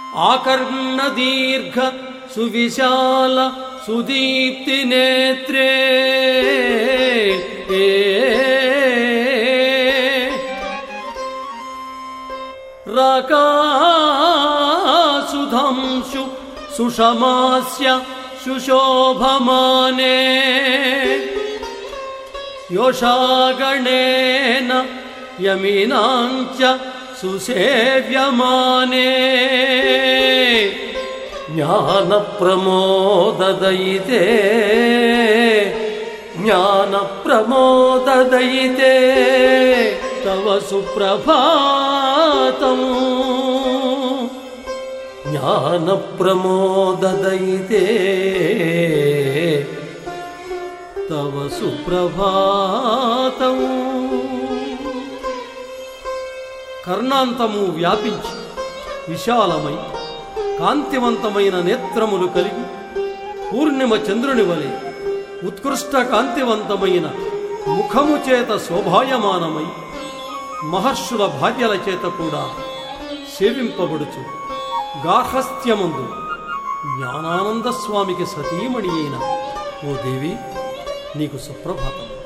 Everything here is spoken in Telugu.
ఆకర్ణ దీర్ఘ సువిశాల సుదీప్తి నేత్రే రాకాసుధంశు సుషమాస్య సుశోభమానే యోషాగణేన యమినాంచ సుసేవ్యమానే జ్ఞాన ప్రమోదదయితే జ్ఞాన ప్రమోదదయితే తవ సుప్రభాతం జ్ఞాన ప్రమోదదయితే తవ సుప్రభాతం. కర్ణాంతము వ్యాపించి విశాలమై కాంతివంతమైన నేత్రములు కలిగి పూర్ణిమ చంద్రుని వలె ఉత్కృష్ట కాంతివంతమైన ముఖము చేత శోభాయమానమై మహర్షుల భార్యల చేత కూడా సేవింపబడుచు గార్హస్థ్యమందు జ్ఞానానంద స్వామికి సతీమణి అయిన ఓ దేవి నీకు సుప్రభాతం.